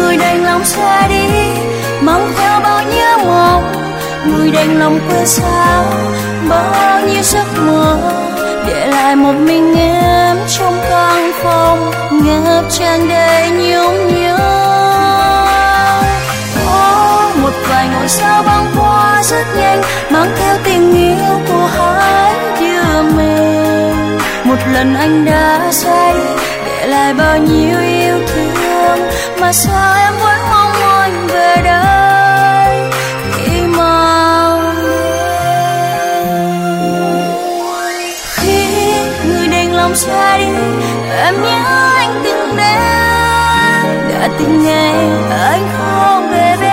người đành lòng xa đi, mang theo bao nhớ mong, người đành lòng quên sao bao nhiêu giấc mơ, để lại một mình em trong căn phòng ngập tràn đầy nhung nhớ. Một vài ngôi sao băng qua rất nhanh, mang theo tình yêu của hai đứa mình. Một lần anh đã ra đi, để lại bao nhiêu yêu thương, mà sao em vẫn mong anh về đây khi mang đến. Khi người đành lòng xa đi, em nhớ anh từng đến, đã từng ngày anh không về bên.